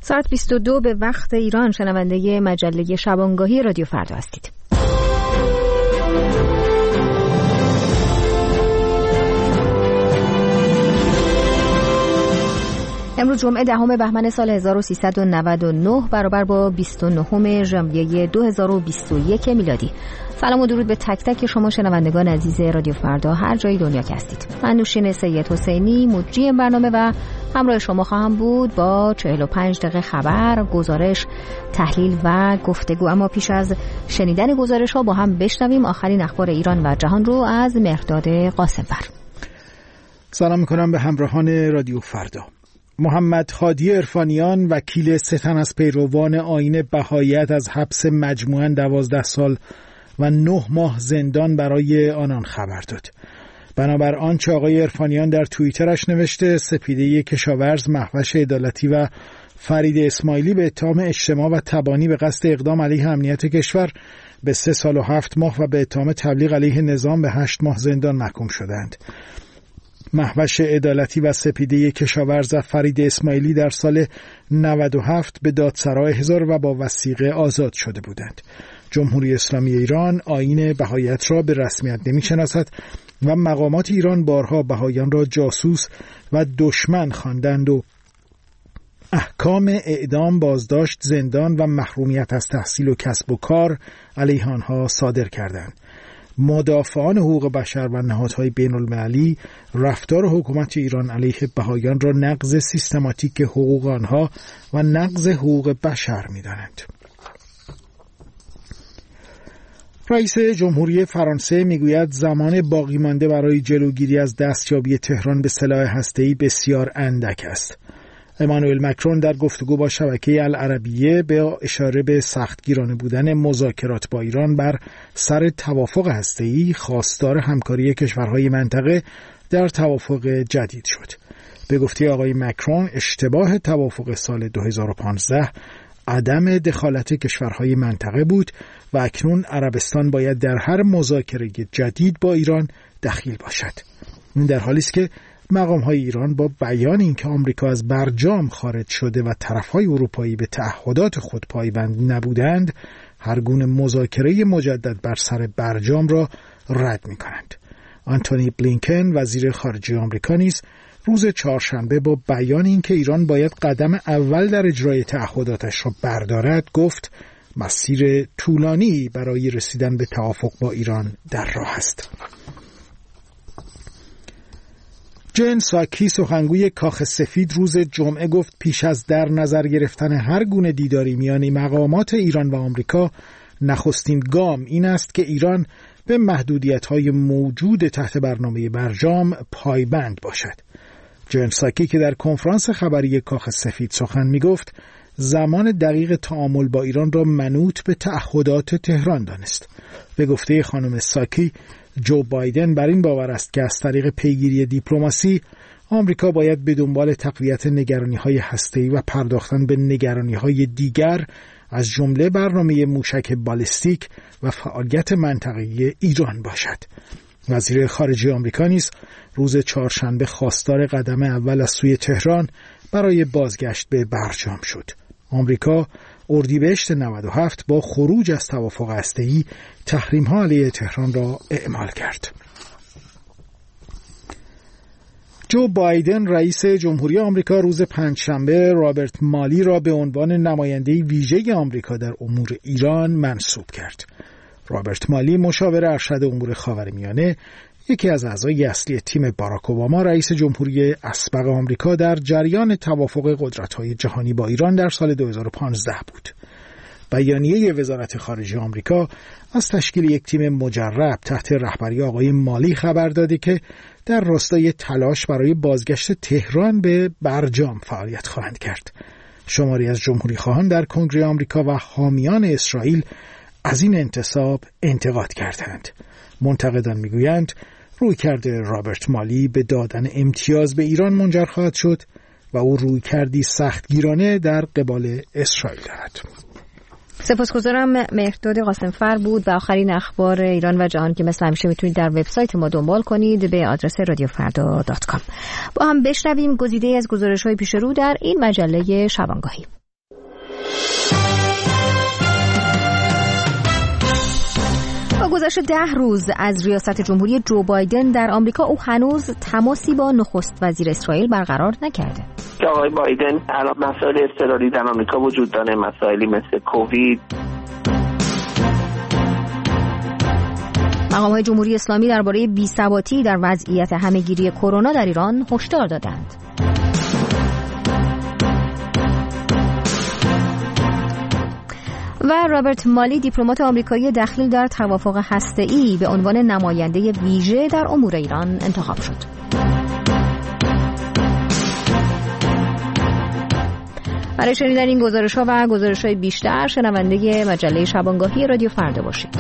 ساعت 22 به وقت ایران شنونده مجله شبانگاهی رادیو فردا هستید. امروز جمعه 10 بهمن سال 1399 برابر با 29 ژانویه 2021 میلادی. سلام و درود به تک تک شما شنوندگان عزیز رادیو فردا هر جای دنیا که هستید. من نوشین سید حسینی مجری برنامه و همراه شما خواهم بود با 45 دقیقه خبر، گزارش، تحلیل و گفتگو. اما پیش از شنیدن گزارش ها با هم بشنویم آخرین اخبار ایران و جهان رو از مهرداد قاسم‌فر. سلام میکنم به همراهان رادیو فردا. محمد هادی عرفانیان وکیل 3 تن از پیروان آیین بهائیت از حبس مجموعاً 12 سال و 9 ماه زندان برای آنان خبر داد. بنابر آنچه آقای عرفانیان در توییترش نوشته، سپیده کشاورز مهوش عدالتی و فرید اسماعیلی به اتهام اجتماع و تبانی به قصد اقدام علیه امنیت کشور به 3 سال و 7 ماه و به اتهام تبلیغ علیه نظام به 8 ماه زندان محکوم شدند. مهوش عدالتی و سپیده کشاورز و فرید اسماعیلی در سال 97 به دادسرای حضار و با وثیقه آزاد شده بودند. جمهوری اسلامی ایران آیین بهائیت را به رسمیت نمی‌شناسد و مقامات ایران بارها بهائیان را جاسوس و دشمن خواندند و احکام اعدام، بازداشت، زندان و محرومیت از تحصیل و کسب و کار علیه آنها صادر کردند. مدافعان حقوق بشر و نهادهای بین‌المللی رفتار حکومت ایران علیه بهائیان را نقض سیستماتیک حقوق آنها و نقض حقوق بشر می‌دانند. رئیس جمهوری فرانسه میگوید زمان باقی مانده برای جلوگیری از دستیابی تهران به سلاح هسته‌ای بسیار اندک است. امانوئل مکرون در گفتگو با شبکه العربیه به اشاره به سختگیرانه بودن مذاکرات با ایران بر سر توافق هسته‌ای خواستار همکاری کشورهای منطقه در توافق جدید شد. به گفته آقای مکرون اشتباه توافق سال 2015 عدم دخالت کشورهای منطقه بود و اکنون عربستان باید در هر مذاکره جدید با ایران دخیل باشد. این در حالی است که مقام‌های ایران با بیان اینکه آمریکا از برجام خارج شده و طرف‌های اروپایی به تعهدات خود پایبند نبودند، هر گونه مذاکره مجدد بر سر برجام را رد می‌کنند. آنتونی بلینکن وزیر خارجه آمریکا نیز روز چهارشنبه با بیان اینکه ایران باید قدم اول در اجرای تعهداتش را بردارد گفت مسیر طولانی برای رسیدن به توافق با ایران در راه است. جن ساکی سخنگوی کاخ سفید روز جمعه گفت پیش از در نظر گرفتن هر گونه دیداری میان مقامات ایران و آمریکا نخستین گام این است که ایران به محدودیت‌های موجود تحت برنامه برجام پایبند باشد. جن ساکی که در کنفرانس خبری کاخ سفید سخن می‌گفت زمان دقیق تعامل با ایران را منوط به تعهدات تهران دانست. به گفته خانم ساکی جو بایدن بر این باور است که از طریق پیگیری دیپلماسی آمریکا باید به دنبال تقویت نگرانی‌های هسته‌ای و پرداختن به نگرانی‌های دیگر از جمله برنامه موشک بالستیک و فعالیت منطقه‌ای ایران باشد. وزیر خارجه آمریکا نیز روز چهارشنبه خواستار قدم اول از سوی تهران برای بازگشت به برجام شد. آمریکا اردیبهشت 97 با خروج از توافق هسته‌ای تحریم‌ها علیه تهران را اعمال کرد. جو بایدن رئیس جمهوری آمریکا روز پنجشنبه رابرت مالی را به عنوان نماینده ویژه آمریکا در امور ایران منصوب کرد. رابرت مالی مشاور ارشد امور خاورمیانه، یکی از اعضای اصلی تیم باراک اوباما رئیس جمهوری اسبق آمریکا در جریان توافق قدرت‌های جهانی با ایران در سال 2015 بود. بیانیه وزارت خارجه آمریکا از تشکیل یک تیم مجرب تحت رهبری آقای مالی خبر داده که در راستای تلاش برای بازگشت تهران به برجام فعالیت خواهند کرد. شماری از جمهوری خواهان در کنگره آمریکا و حامیان اسرائیل از این انتصاب انتقاد کردند. منتقدان میگویند رویکرد رابرت مالی به دادن امتیاز به ایران منجر خواهد شد و او رویکردی سختگیرانه در قبال اسرائیل دارد. سپاسگزارم. مهرداد قاسم‌فر بود و آخرین اخبار ایران و جهان که مثل همیشه میتونید در وبسایت ما دنبال کنید به آدرس radiofarda.com. با هم بشنویم گزیده از گزارش‌های پیش رو در این مجله شبانگاهی. گذشته 10 روز از ریاست جمهوری جو بایدن در آمریکا، او هنوز تماسی با نخست وزیر اسرائیل برقرار نکرده. آقای بایدن الان مسائل اضطراری در آمریکا وجود داره، مسائلی مثل کووید. مقام‌های جمهوری اسلامی درباره بی‌ثباتی در وضعیت همه‌گیری کرونا در ایران هشدار دادند. و رابرت مالی، دیپلمات آمریکایی دخیل در توافق هسته‌ای، به عنوان نماینده ویژه در امور ایران انتخاب شد. برای شنیدن این گزارش‌ها و گزارش‌های بیشتر شنونده مجله شبانگاهی رادیو فردا باشید.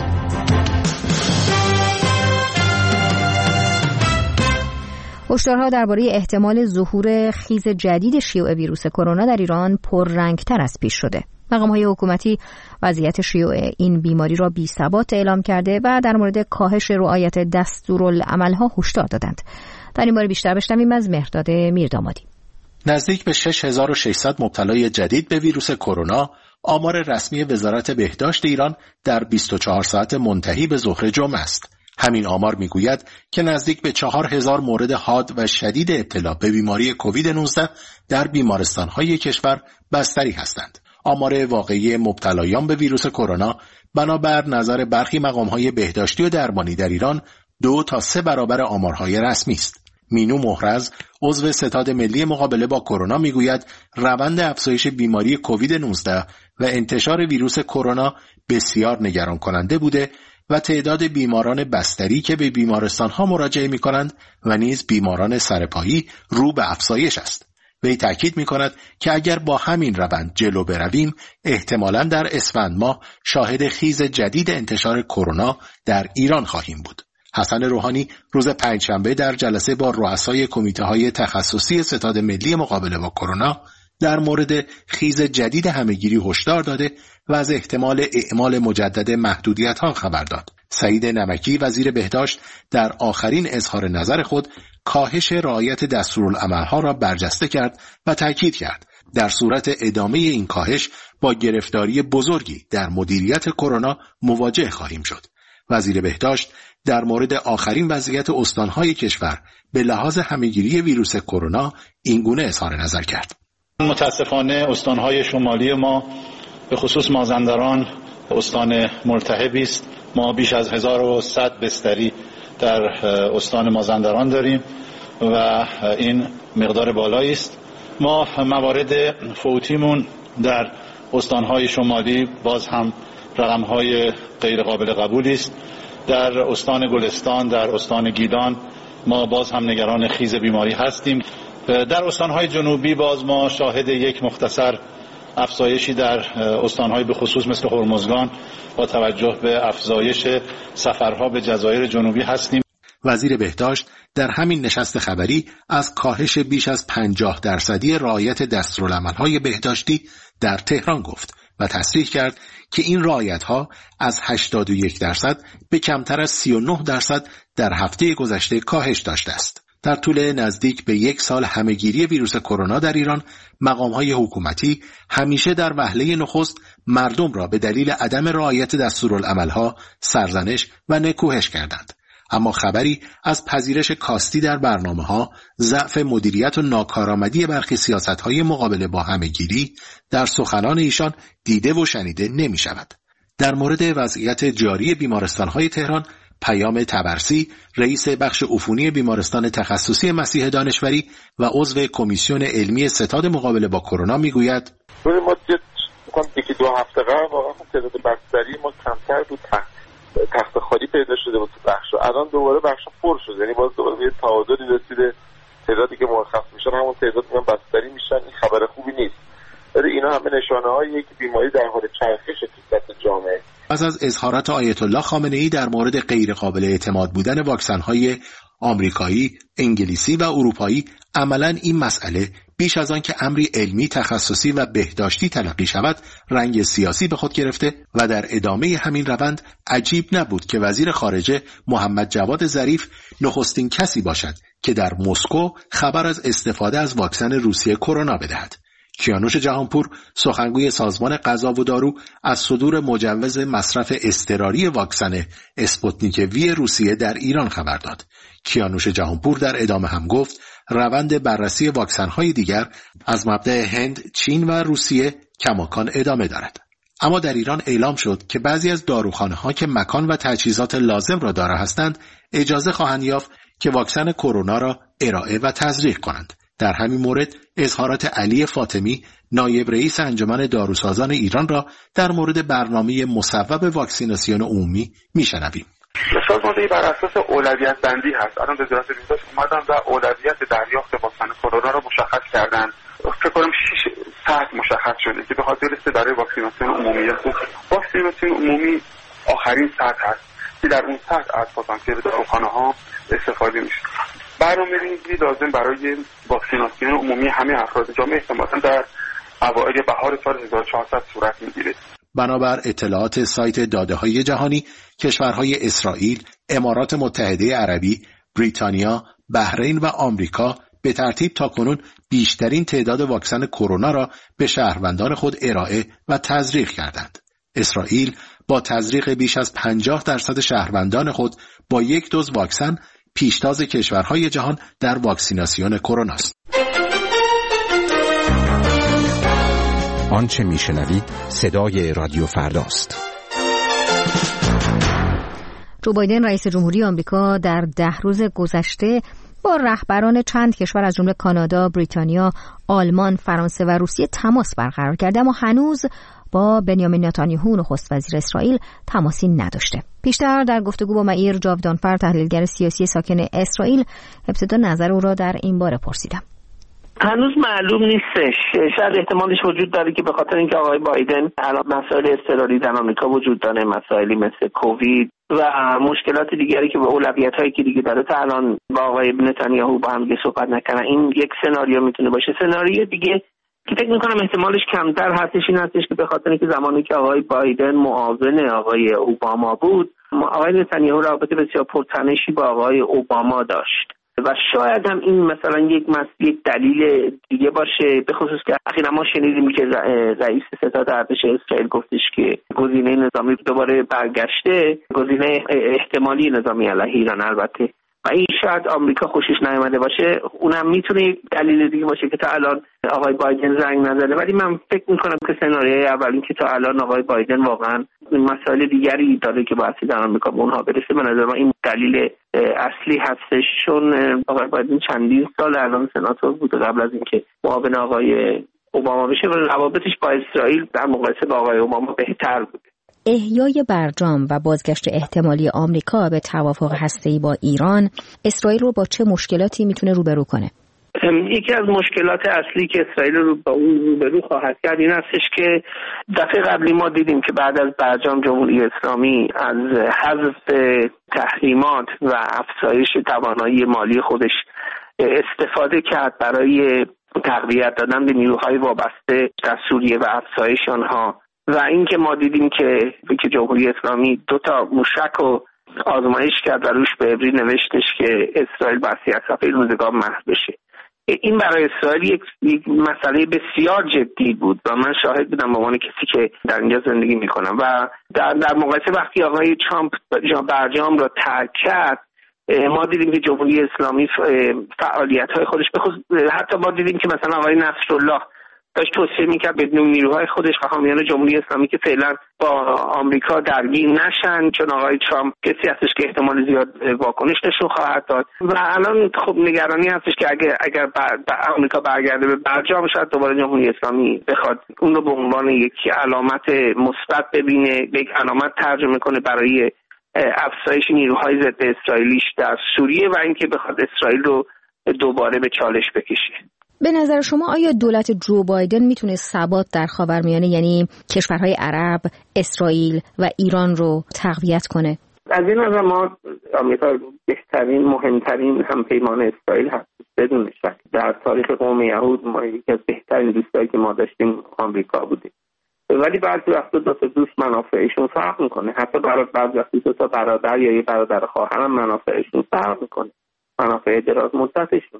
هشدارها درباره احتمال ظهور خیز جدید شیوع ویروس کرونا در ایران پررنگ‌تر از پیش شده. مقام‌های حکومتی وضعیت شیوع این بیماری را بی‌ثبات اعلام کرده و در مورد کاهش رعایت دستورالعمل‌ها هشدار دادند. در این باره بیشتر بشنویم از مهرداد میردامادی. نزدیک به 6600 مبتلای جدید به ویروس کرونا آمار رسمی وزارت بهداشت ایران در 24 ساعت منتهی به ظهر جمعه است. همین آمار میگوید که نزدیک به 4000 مورد حاد و شدید ابتلا به بیماری کووید 19 در بیمارستان‌های کشور بستری هستند. آمار واقعی مبتلایان به ویروس کرونا بنابر نظر برخی مقام‌های بهداشتی و درمانی در ایران 2 تا 3 برابر آمارهای رسمی است. مینو محرز، عضو ستاد ملی مقابله با کرونا، میگوید روند افزایش بیماری کووید 19 و انتشار ویروس کرونا بسیار نگران کننده بوده و تعداد بیماران بستری که به بیمارستان‌ها مراجعه می‌کنند و نیز بیماران سرپایی رو به افزایش است. وی تاکید می‌کند که اگر با همین روند جلو برویم، احتمالاً در اسفند ماه شاهد خیز جدید انتشار کرونا در ایران خواهیم بود. حسن روحانی روز پنجشنبه در جلسه با رؤسای کمیته‌های تخصصی ستاد ملی مقابله با کرونا در مورد خیز جدید همه‌گیری هشدار داده و از احتمال اعمال مجدد محدودیت‌ها خبر داد. سعید نمکی وزیر بهداشت در آخرین اظهار نظر خود کاهش رعایت دستورالعمل‌ها را برجسته کرد و تاکید کرد در صورت ادامه این کاهش با گرفتاری بزرگی در مدیریت کرونا مواجه خواهیم شد. وزیر بهداشت در مورد آخرین وضعیت استان‌های کشور به لحاظ همه‌گیری ویروس کرونا اینگونه اظهار نظر کرد. متاسفانه استان‌های شمالی ما به خصوص مازندران استان ملتهبی است. ما بیش از 1100 بستری در استان مازندران داریم و این مقدار بالایی است. ما موارد فوتیمون در استان‌های شمالی باز هم رقم‌های غیر قابل قبولی است. در استان گلستان، در استان گیلان ما باز هم نگران خیز بیماری هستیم. در استان‌های جنوبی باز ما شاهد یک مختصر افزایشی در استان‌های به خصوص مثل هرمزگان با توجه به افزایش سفرها به جزایر جنوبی هستیم. وزیر بهداشت در همین نشست خبری از کاهش بیش از 50% رعایت دستورالعمل‌های بهداشتی در تهران گفت و تصریح کرد که این رعایت‌ها از 81% به کمتر از 39% در هفته گذشته کاهش داشته است. در طول نزدیک به 1 سال همه‌گیری ویروس کرونا در ایران، مقام‌های حکومتی همیشه در وهله نخست مردم را به دلیل عدم رعایت دستورالعمل‌ها سرزنش و نکوهش کردند. اما خبری از پذیرش کاستی در برنامه‌ها، ضعف مدیریت و ناکارآمدی برخی سیاست‌های مقابله با همه‌گیری در سخنان ایشان دیده و شنیده نمی‌شود. در مورد وضعیت جاری بیمارستان‌های تهران، پیام طبرسی، رئیس بخش عفونی بیمارستان تخصصی مسیح دانشوری و عضو کمیسیون علمی ستاد مقابله با کرونا میگوید: ما یکی 2 هفته قبل واقعا تعداد بستری ما کمتر بود، تخت خالی پیدا شده بود تو بخش، الان دوباره بخش پر شده، یعنی باز دوباره یه تعادلی رسیده، تعدادی که مرخص میشن همون تعداد میان بستری میشن. این خبر خوبی نیست، ولی اینا همه نشانه‌هایی که بیماری در حال چرخش تو سطح جامعه. پس از اظهارات آیت الله خامنه‌ای در مورد غیر قابل اعتماد بودن واکسن‌های آمریکایی، انگلیسی و اروپایی، عملاً این مسئله بیش از آن که امری علمی، تخصصی و بهداشتی تلقی شود، رنگ سیاسی به خود گرفته و در ادامه همین روند عجیب نبود که وزیر خارجه محمد جواد ظریف نخستین کسی باشد که در مسکو خبر از استفاده از واکسن روسیه کرونا بدهد. کیانوش جهانپور سخنگوی سازمان غذا و دارو از صدور مجوز مصرف اضطراری واکسن اسپوتنیک وی روسیه در ایران خبر داد. کیانوش جهانپور در ادامه هم گفت روند بررسی واکسن‌های دیگر از مبدأ هند، چین و روسیه کماکان ادامه دارد. اما در ایران اعلام شد که بعضی از داروخانه‌ها که مکان و تجهیزات لازم را دارا هستند اجازه خواهند یافت که واکسن کرونا را ارائه و تزریق کنند. در همین مورد اظهارات علی فاطمی نایب رئیس انجمن داروسازان ایران را در مورد برنامه مصوب واکسیناسیون عمومی میشنویم. سازماندهی بر اساس اولویت بندی هست. الان وزارت بهداشت اومدن و اولویت دریافت واکسن کرونا را مشخص کردن. فکر کنم 6 ساعت مشخص شده که بخواد برسه برای واکسیناسیون عمومی. واکسیناسیون عمومی آخرین ساعت هست که در اون ساعت از پاتانسیل داروخانه‌ها استفاده میشه. برنامه‌ریزی لازم برای واکسیناسیون عمومی همه افراد جامعه احتمالاً در اوایل بهار سال 1400 صورت میگیره. بنابر اطلاعات سایت داده‌های جهانی، کشورهای اسرائیل، امارات متحده عربی، بریتانیا، بحرین و آمریکا به ترتیب تاکنون بیشترین تعداد واکسن کرونا را به شهروندان خود ارائه و تزریق کردند. اسرائیل با تزریق بیش از 50% شهروندان خود با 1 دوز واکسن پیشتاز کشورهای جهان در واکسیناسیون کرونا است. آنچه میشنوید صدای رادیو فرداست. جو بایدن رئیس جمهوری آمریکا در 10 روز گذشته با رهبران چند کشور از جمله کانادا، بریتانیا، آلمان، فرانسه و روسیه تماس برقرار کرده، اما هنوز با بنیامین نتانیاهو نخست وزیر اسرائیل تماسی نداشته. پیشتر در گفتگو با معیر جاودانفر تحلیلگر سیاسی ساکن اسرائیل ابتدا نظر او را در این باره پرسیدم. هنوز معلوم نیستش. شاید احتمالش وجود داره که به خاطر اینکه آقای بایدن الان مسائل اضطراری در آمریکا وجود داره، مسائلی مثل کووید و مشکلات دیگری که به اولویت‌هایی که دیگه داره تا الان با آقای نتانیاهو با هم دیگه صحبت نکنن. این یک سناریو میتونه باشه. سناریو دیگه که فکر می‌کنم احتمالش کمتر هستش این هستش که به خاطر اینکه زمانی که آقای بایدن معاون آقای اوباما بود، آقای نتانیاهو رابطه بسیار پرتنشی با آقای اوباما داشت و شاید هم این مثلا یک دلیل دیگه باشه، به خصوص که اخیراً ما شنیدیم که رئیس ستاد ارتش اسرائیل گفتش که گزینه نظامی دوباره برگشته، گزینه احتمالی نظامی علیه ایران البته، و این شاید آمریکا خوشش نیامده باشه. اونم میتونه دلیل دیگه باشه که تا الان آقای بایدن زنگ نزده، ولی من فکر میکنم که سناریوی اولی که تا الان آقای بایدن واقعا مسائل دیگری داره که باعث در آمریکا به اونها برسه. به نظر من این دلیل اصلی هستش، چون آقای بایدن چندین سال الان سناتور بوده قبل از اینکه معاون آقای اوباما بشه و روابطش با اسرائیل در مقایسه با آقای اوباما بهتر بوده. احیای برجام و بازگشت احتمالی آمریکا به توافق هسته‌ای با ایران اسرائیل رو با چه مشکلاتی میتونه روبرو کنه؟ یکی از مشکلات اصلی که اسرائیل رو با اون روبرو خواهد کرد این هستش که دفعه قبلی ما دیدیم که بعد از برجام جمهوری اسلامی از حذف تحریمات و افزایش توانایی مالی خودش استفاده کرد برای تقویت دادن به نیروهای وابسته در سوریه و افزایش آنها، و اینکه ما دیدیم که جمهوری اسلامی 2 موشک رو آزمایش کرد و روش به عبری نوشتش که اسرائیل بسی از صفحه روزگار محو بشه. این برای اسرائیل یک مسئله بسیار جدی بود و من شاهد بودم به عنوان کسی که در اینجا زندگی میکنم و در مقایسه وقتی آقای ترامپ برجام را ترک کرد، ما دیدیم که جمهوری اسلامی فعالیت‌های خودش حتی ما دیدیم که مثلا آقای نصرالله داشت توصیه میکرد بدون نیروهای خودش حامیان جمهوری اسلامی که فعلا با آمریکا درگیر نشن، چون آقای ترامپ کسی هستش که احتمال زیاد واکنش نشون خواهد داد و الان خب نگرانی هستش که اگر آمریکا برگرده به برجام شاید دوباره جمهوری اسلامی بخواد اون رو به عنوان یک علامت مثبت ببینه، یک علامت ترجمه کنه برای افزایش نیروهای ضد اسرائیلیش در سوریه و اینکه بخواد اسرائیل رو دوباره به چالش بکشه. به نظر شما آیا دولت جو بایدن میتونه ثبات در خاورمیانه، یعنی کشورهای عرب، اسرائیل و ایران رو تقویت کنه؟ از این نظر ما آمریکا بهترین مهمترین همپیمان اسرائیل هست بدون شک. در تاریخ قوم یهود ما یکی از بهترین دوستایی که ما داشتیم آمریکا بوده، ولی بعضی وقتا 2 تا دوست منافعشون فرق میکنه. حتی بعضی وقتا 2 تا برادر یا یه برادر خواهر هم منافعشون فرق میکنه، منافع دراز مدتشون.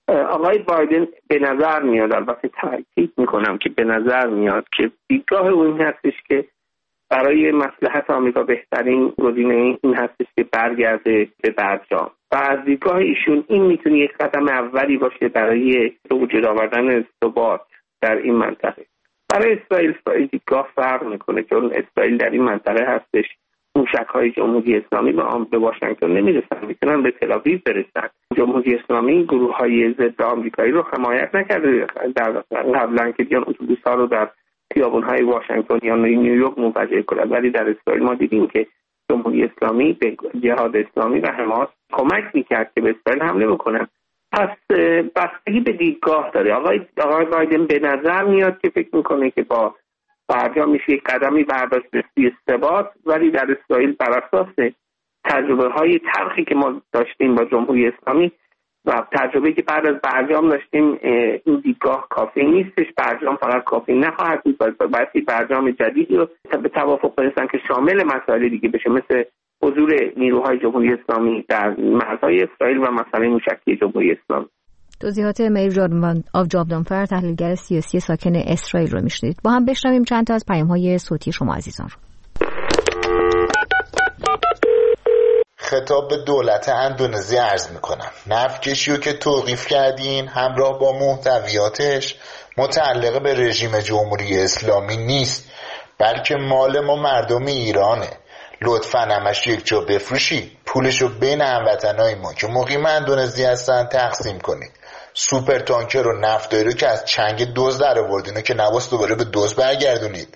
آقای بایدن به نظر میاد، البته تاکید میکنم که به نظر میاد که دیدگاه او این هستش که برای مصلحت آمریکا بهترین گزینه این هستش که برگرده به برجام و از دیدگاه ایشون این میتونه یک قدم اولی باشه برای وجود آوردن ثبات در این منطقه. برای اسرائیل دیدگاه فرق میکنه، چون اسرائیل در این منطقه هستش. موشک‌های جمهوری اسلامی به واشنگتن نمیرسن، میتونن به تل‌آویو برسن. جمهوری اسلامی گروه‌های ضد آمریکایی رو حمایت نکرده در قبلا که بیان اتوبوس‌ها رو در خیابون‌های واشنگتن یا نیویورک منفجر کنند، ولی در اسرائیل ما دیدیم که جمهوری اسلامی به جهاد اسلامی و حماس کمک میکرد که به اسرائیل حمله بکنن. پس بستگی به دیدگاه داره. آقای بایدن به نظر میاد که فکر میکنه که با برجام میشه یک قدمی برداشت به سوی ثبات، ولی در اسرائیل بر اساس تجربه‌های تلخی که ما داشتیم با جمهوری اسلامی و تجربه‌ای که بعد از برجام داشتیم، این دیدگاه کافی نیستش. برجام فقط کافی نخواهد بود، باید برجام جدیدی رو به توافق برسن که شامل مسائل دیگه بشه، مثل حضور نیروهای جمهوری اسلامی در مرزهای اسرائیل و مسئله موشکی جمهوری اسلامی. توضیحات میر جابدانفر، تحلیلگر سیاسی ساکن اسرائیل رو میشنید. با هم بشنویم چند تا از پیام‌های صوتی شما عزیزان رو. خطاب به دولت اندونزی عرض میکنم نفت کشی رو که توقیف کردین همراه با محتویاتش متعلق به رژیم جمهوری اسلامی نیست، بلکه مال ما مردم ایرانه. لطفاً همش یک جا بفروشید، پولشو بین هموطنای ما که مقیم اندونزی هستن تقسیم کنید. سوپر تانکر و نفتایی رو که از چنگ دزد در آوردین که نواس دوباره به دزد برگردونید.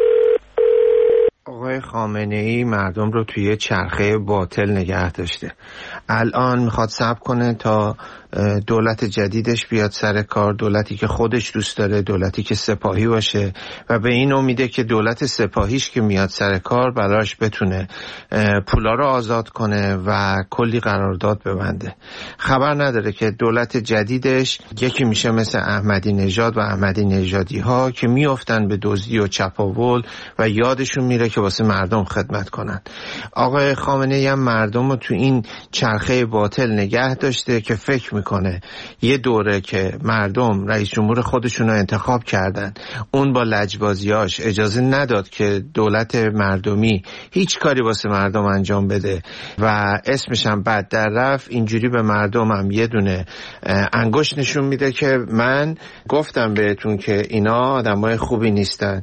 آقای خامنه‌ای مردم رو توی چرخه باطل نگه داشته. الان میخواد صبر کنه تا دولت جدیدش بیاد سر کار، دولتی که خودش دوست داره، دولتی که سپاهی باشه و به این امیده که دولت سپاهیش که میاد سر کار براش بتونه پولا رو آزاد کنه و کلی قرارداد ببنده. خبر نداره که دولت جدیدش یکی میشه مثل احمدی نژاد و احمدی نژادی ها که میافتن به دزدی و چپاول و یادشون میره که واسه مردم خدمت کنن. آقای خامنه‌ای هم مردم رو تو این چرخه باطل نگه داشته که فکر میکنه یه دوره که مردم رئیس جمهور خودشون رو انتخاب کردن، اون با لجبازیاش اجازه نداد که دولت مردمی هیچ کاری واسه مردم انجام بده و اسمش هم بد در رفت. اینجوری به مردم هم یه دونه انگشت نشون میده که من گفتم بهتون که اینا آدمای خوبی نیستن.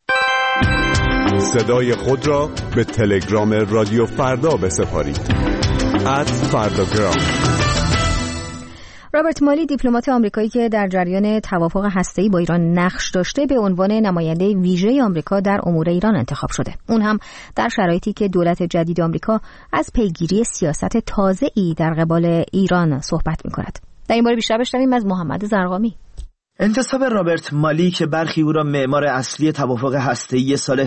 صدای خود را به تلگرام رادیو فردا بسپارید. @فرداگرام. رابرت مالی، دیپلمات آمریکایی که در جریان توافق هسته‌ای با ایران نقش داشته، به عنوان نماینده ویژه آمریکا در امور ایران انتخاب شده. اون هم در شرایطی که دولت جدید آمریکا از پیگیری سیاست تازه‌ای در قبال ایران صحبت می‌کند. در این باره بیشتر بشنویم از محمد زرقامی. انتصاب رابرت مالی که برخی او را معمار اصلی توافق هسته‌ای سال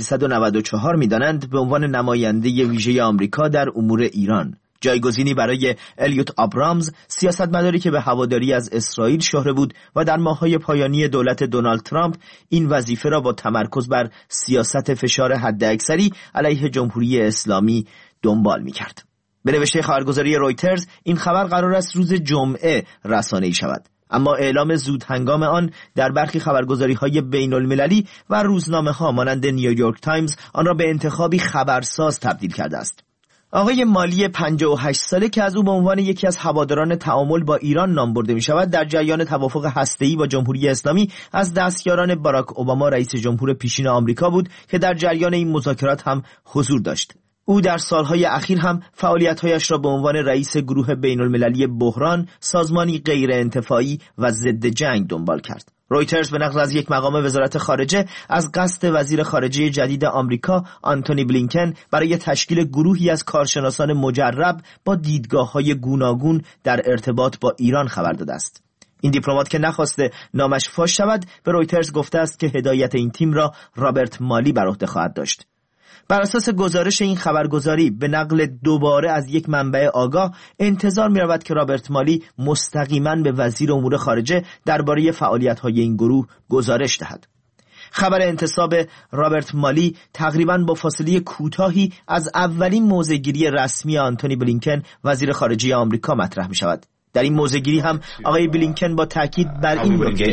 1394 می‌دانند، به عنوان نماینده ویژه آمریکا در امور ایران، جایگزینی برای الیوت آبرامز، سیاستمداری که به هواداری از اسرائیل شهره بود و در ماه‌های پایانی دولت دونالد ترامپ این وظیفه را با تمرکز بر سیاست فشار حداکثری علیه جمهوری اسلامی دنبال می‌کرد. به نوشته خبرگزاری رویترز، این خبر قرار است روز جمعه رسانه‌ای شود، اما اعلام زود هنگام آن در برخی خبرگزاری‌های بین‌المللی و روزنامه‌ها مانند نیویورک تایمز آن را به انتخابی خبرساز تبدیل کرده است. آقای مالی 58 ساله که از او به عنوان یکی از هواداران تعامل با ایران نام برده می شود، در جریان توافق هسته‌ای با جمهوری اسلامی از دستیاران باراک اوباما رئیس جمهور پیشین آمریکا بود که در جریان این مذاکرات هم حضور داشت. او در سالهای اخیر هم فعالیت‌هایش را به عنوان رئیس گروه بین‌المللی بحران، سازمانی غیر انتفاعی و ضد جنگ دنبال کرد. رویترز به نقل از یک مقام وزارت خارجه از قصد وزیر خارجه جدید آمریکا آنتونی بلینکن برای تشکیل گروهی از کارشناسان مجرب با دیدگاه‌های گوناگون در ارتباط با ایران خبر داده است. این دیپلمات که نخواسته نامش فاش شود، به رویترز گفته است که هدایت این تیم را رابرت مالی بر عهده خواهد داشت. بر اساس گزارش این خبرگزاری به نقل دوباره از یک منبع آگاه، انتظار می رود که رابرت مالی مستقیما به وزیر امور خارجه درباره فعالیت‌های این گروه گزارش دهد. خبر انتصاب رابرت مالی تقریباً با فاصله کوتاهی از اولین موضع‌گیری رسمی آنتونی بلینکن وزیر خارجه آمریکا مطرح می شود. در این موضع‌گیری هم آقای بلینکن با تاکید بر این نکته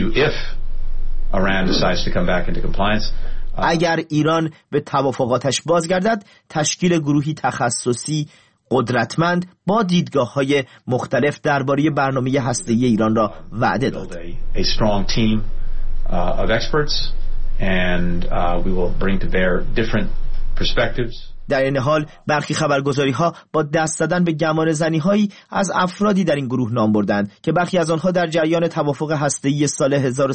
اگر ایران به توافقاتش بازگردد، تشکیل گروهی تخصصی قدرتمند با دیدگاه‌های مختلف درباره برنامه هسته‌ای ایران را وعده داد. در این حال برخی خبرگزاری‌ها با دست زدن به گمانه‌زنی‌هایی از افرادی در این گروه نام بردند که برخی از آنها در جریان توافق هسته‌ای سال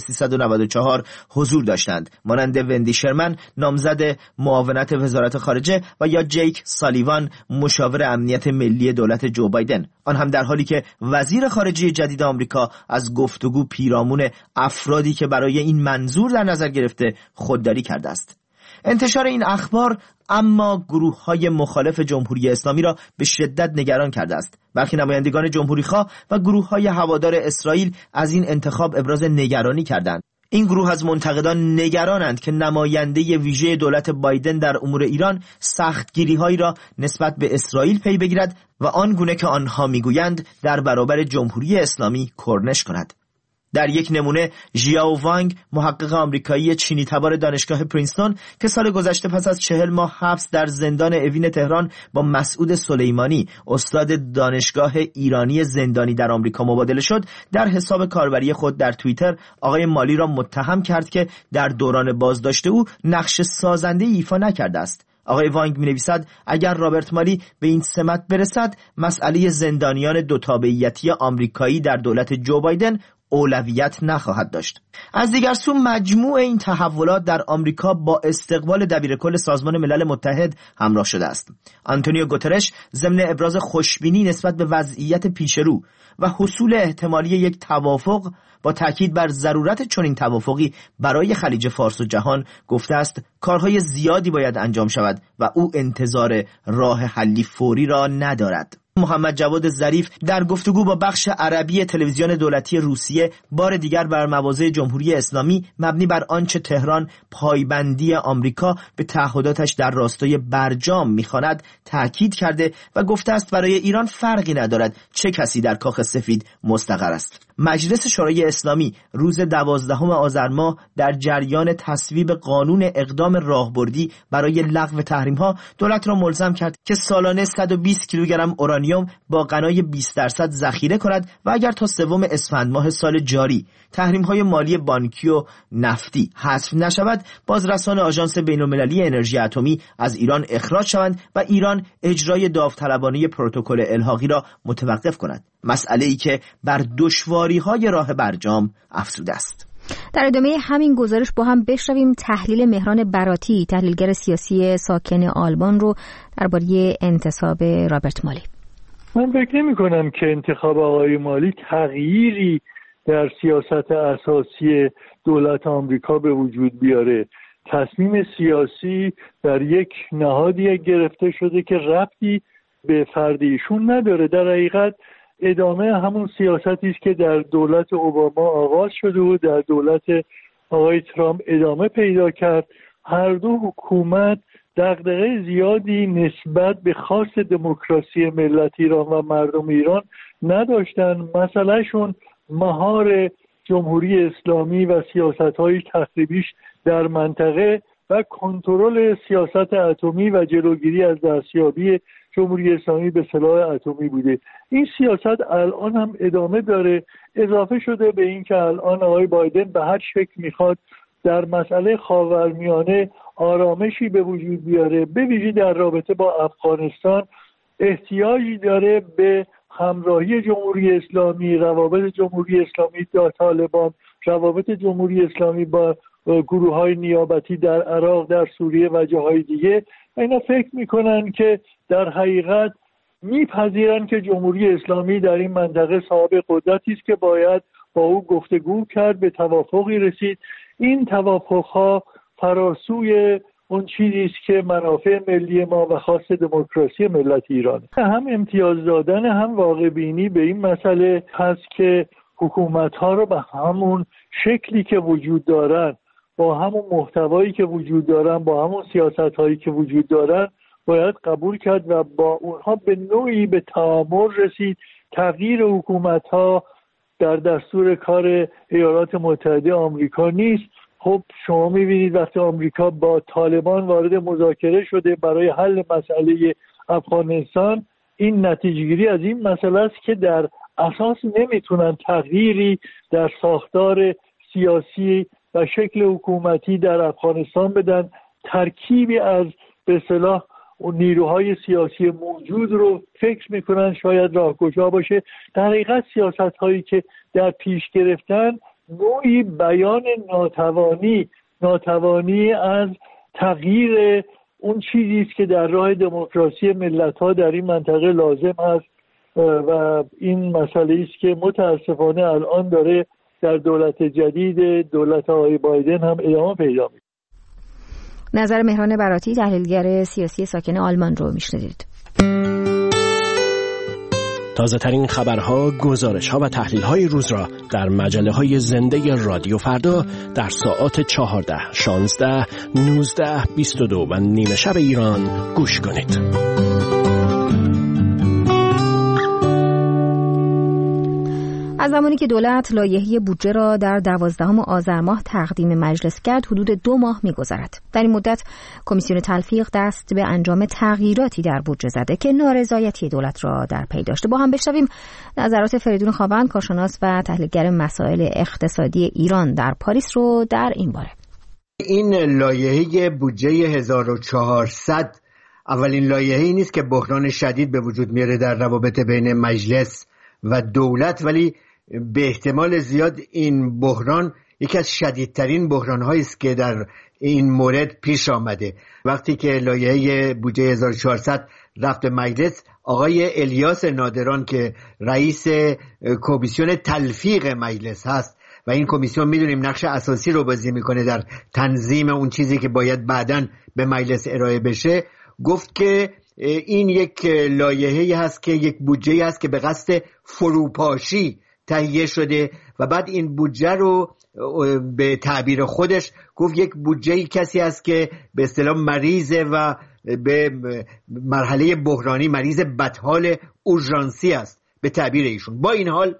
1394 حضور داشتند، مانند وندی شرمن نامزد معاونت وزارت خارجه و یا جیک سالیوان مشاور امنیت ملی دولت جو بایدن، آن هم در حالی که وزیر خارجه جدید آمریکا از گفتگو پیرامون افرادی که برای این منظور در نظر گرفته خودداری کرده است. انتشار این اخبار اما گروه‌های مخالف جمهوری اسلامی را به شدت نگران کرده است. برخی نمایندگان جمهوری‌خواه و گروه‌های هوادار اسرائیل از این انتخاب ابراز نگرانی کردند. این گروه از منتقدان نگرانند که نماینده ویژه دولت بایدن در امور ایران سختگیری‌هایی را نسبت به اسرائیل پی بگیرد و آن گونه که آنها می‌گویند در برابر جمهوری اسلامی کرنش کند. در یک نمونه ژیاو وانگ، محقق آمریکایی چینی تبار دانشگاه پرینستون که سال گذشته پس از 40 ماه حبس در زندان اوین تهران با مسعود سلیمانی، استاد دانشگاه ایرانی زندانی در آمریکا مبادله شد، در حساب کاربری خود در توییتر آقای مالی را متهم کرد که در دوران بازداشت او نقش سازنده ایفا نکرده است. آقای وانگ می‌نویسد اگر رابرت مالی به این سمت برسد، مسئله زندانیان دو تابعیتی آمریکایی در دولت جو بایدن اولویت نخواهد داشت. از دیگر سو مجموع این تحولات در آمریکا با استقبال دبیرکل سازمان ملل متحد همراه شده است. آنتونیو گوترش ضمن ابراز خوشبینی نسبت به وضعیت پیشرو و حصول احتمالی یک توافق با تاکید بر ضرورت چنین توافقی برای خلیج فارس و جهان گفته است کارهای زیادی باید انجام شود و او انتظار راه حلی فوری را ندارد. محمد جواد ظریف در گفتگو با بخش عربی تلویزیون دولتی روسیه بار دیگر بر مواضع جمهوری اسلامی مبنی بر آنچه تهران پایبندی آمریکا به تعهداتش در راستای برجام می‌خواند تاکید کرده و گفته است برای ایران فرقی ندارد چه کسی در کاخ سفید مستقر است. مجلس شورای اسلامی روز 12 آذر ماه در جریان تصویب قانون اقدام راهبردی برای لغو تحریم‌ها دولت را ملزم کرد که سالانه 120 کیلوگرم اورانیوم با غنای 20% ذخیره کند و اگر تا 3 اسفند ماه سال جاری تحریم‌های مالی بانکی و نفتی حذف نشود، بازرسان آژانس بین‌المللی انرژی اتمی از ایران اخراج شوند و ایران اجرای داوطلبانه پروتکل الحاقی را متوقف کند. مسئله‌ای که بر دشواری‌های راه برجام افزوده است. در ادامه همین گزارش با هم بشنویم تحلیل مهران براتی، تحلیلگر سیاسی ساکن آلمان رو درباره انتصاب رابرت مالی. من فکر نمی‌کنم که انتخاب آقای مالی تغییری در سیاست اساسی دولت آمریکا به وجود بیاره. تصمیم سیاسی در یک نهادی گرفته شده که ربطی به فرد ایشون نداره. در حقیقت ادامه همون سیاستی است که در دولت اوباما آغاز شده و در دولت آقای ترامپ ادامه پیدا کرد. هر دو حکومت دغدغه زیادی نسبت به خواست دموکراسی ملت ایران و مردم ایران نداشتن. مسئلهشون مهار جمهوری اسلامی و سیاست‌های تخریبیش در منطقه و کنترل سیاست اتمی و جلوگیری از دستیابی جمهوری اسلامی به سلاح اتمی بوده. این سیاست الان هم ادامه داره، اضافه شده به این که الان آقای بایدن به هر شکل میخواد در مسئله خاورمیانه آرامشی به وجود بیاره، به ویژه در رابطه با افغانستان احتیاجی داره به همراهی جمهوری اسلامی، روابط جمهوری اسلامی با طالبان، روابط جمهوری اسلامی با گروه‌های نیابتی در عراق، در سوریه و جاهای دیگه. اینا فکر میکنن که در حقیقت میپذیرن که جمهوری اسلامی در این منطقه صاحب قدرتی است که باید با او گفتگو کرد، به توافقی رسید. این توافقها فراسوی اون چیزی است که منافع ملی ما و خاص دموکراسی ملت ایران، هم امتیاز دادن هم واقع بینی به این مسئله هست که حکومت‌ها رو به همون شکلی که وجود دارن، با همون محتوایی که وجود دارن، با همون سیاست‌هایی که وجود دارن باید قبول کرد و با اونها به نوعی به تعامل رسید. تغییر حکومت‌ها در دستور کار ایالات متحده آمریکا نیست. خب شما می‌بینید وقتی آمریکا با طالبان وارد مذاکره شده برای حل مسئله افغانستان، این نتیجه‌گیری از این مسئله است که در اساس نمیتونن تغییری در ساختار سیاسی و شکل حکومتی در افغانستان بدن. ترکیبی از به اصطلاح نیروهای سیاسی موجود رو فکر میکنن شاید راهگشا باشه. در حقیقت سیاست هایی که در پیش گرفتن نوعی بیان ناتوانی از تغییر اون چیزی است که در راه دموکراسی ملت ها در این منطقه لازم است و این مسئله است که متاسفانه الان داره در دولت جدید، دولت آقای بایدن هم ادامه پیدا می‌کنه. نظر مهران براتی، تحلیلگر سیاسی ساکن آلمان رو میشنوید. تازه ترین خبرها، گزارش‌ها و تحلیل‌های روز را در مجله‌های زنده رادیو فردا در ساعات 14، 16، 19، 22 و نیمه شب ایران گوش کنید. از زمانی که دولت لایحه بودجه را در 12 آذر ماه تقدیم مجلس کرد، حدود 2 ماه می‌گذرد. در این مدت کمیسیون تلفیق دست به انجام تغییراتی در بودجه زده که نارضایتی دولت را در پی داشته. با هم بشنویم نظرات فریدون خاوند، کارشناس و تحلیلگر مسائل اقتصادی ایران در پاریس رو در این باره. این لایحه بودجه 1400 اولین لایحه‌ای نیست که بحران شدید به وجود میاره در روابط بین مجلس و دولت، ولی به احتمال زیاد این بحران یکی از شدیدترین بحران‌هایی است که در این مورد پیش آمده. وقتی که لایحه بودجه 1400 رفت به مجلس، آقای الیاس نادران که رئیس کمیسیون تلفیق مجلس هست و این کمیسیون میدونیم نقش اساسی رو بازی میکنه در تنظیم اون چیزی که باید بعداً به مجلس ارائه بشه، گفت که این یک لایحه‌ای هست که یک بودجه‌ای هست که به قصد فروپاشی تهیه شده و بعد این بودجه رو به تعبیر خودش گفت یک بودجه‌ای کسی هست که به اصطلاح مریضه و به مرحله بحرانی، مریض بدحال اورژانسی است به تعبیر ایشون. با این حال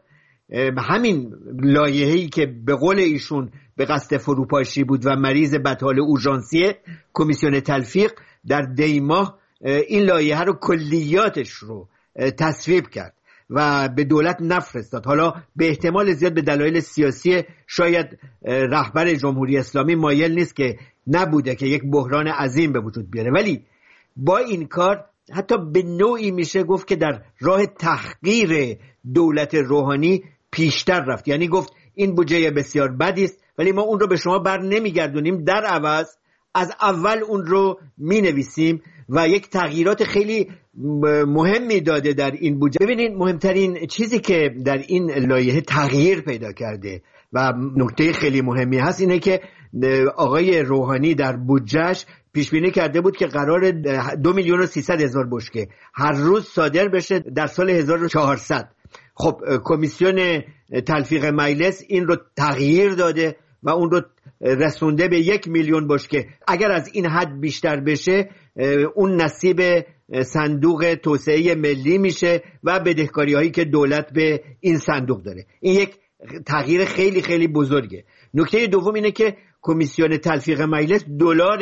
همین لایحه‌ای که به قول ایشون به قصد فروپاشی بود و مریض بدحال اورژانسی، کمیسیون تلفیق در دی ماه این لایحه رو کلیاتش رو تصویب کرد و به دولت نفرستاد. حالا به احتمال زیاد به دلایل سیاسی شاید رهبر جمهوری اسلامی مایل نیست که نبوده که یک بحران عظیم به وجود بیاره، ولی با این کار حتی به نوعی میشه گفت که در راه تحقیر دولت روحانی پیشتر رفت. یعنی گفت این بودجه بسیار بدی است ولی ما اون رو به شما بر نمیگردونیم، در عوض از اول اون رو می نویسیم و یک تغییرات خیلی مهمی داده در این بودجه. ببینید مهمترین چیزی که در این لایحه تغییر پیدا کرده و نکته خیلی مهمی هست اینه که آقای روحانی در بودجهش پیش بینی کرده بود که قرار 2,300,000 بشکه هر روز صادر بشه در سال 1400. خب کمیسیون تلفیق مجلس این رو تغییر داده و اون رو رسونده به 1,000,000 بشکه. اگر از این حد بیشتر بشه اون نصیب صندوق توسعه ملی میشه و بدهکاری هایی که دولت به این صندوق داره. این یک تغییر خیلی خیلی بزرگه. نکته دوم اینه که کمیسیون تلفیق مجلس دلار